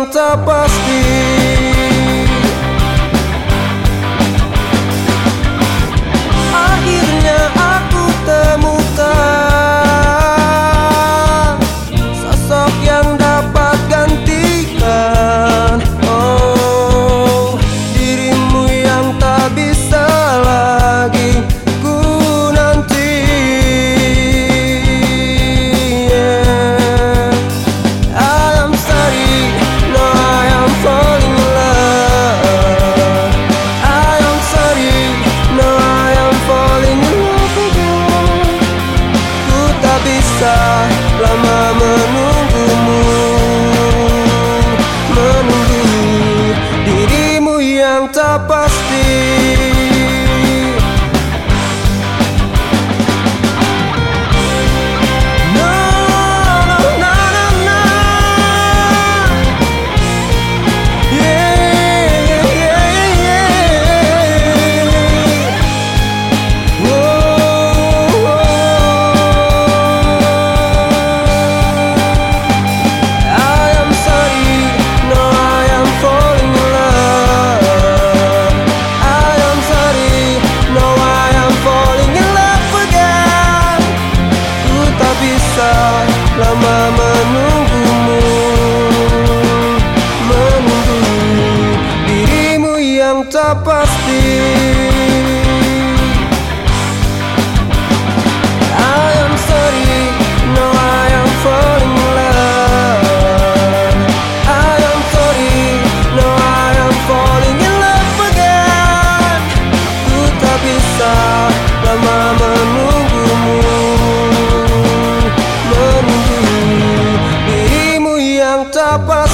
yang tak pasti. Akhirnya aku temukan sosok yang dapat gantikan. Oh, dirimu yang tak bisa lagi ku nanti. Yeah. I am sorry, no I am falling in love. I am sorry, no I am falling in love again. Ku tak bisa lama menunggumu, menunggu dirimu yang tak pasti. Lama menunggumu, menunggu dirimu yang tak pasti. I am sorry, no I am falling in love. I am sorry, no I am falling in love again. Ku tak bisa lama menunggumu, menunggu dirimu yang tak pasti.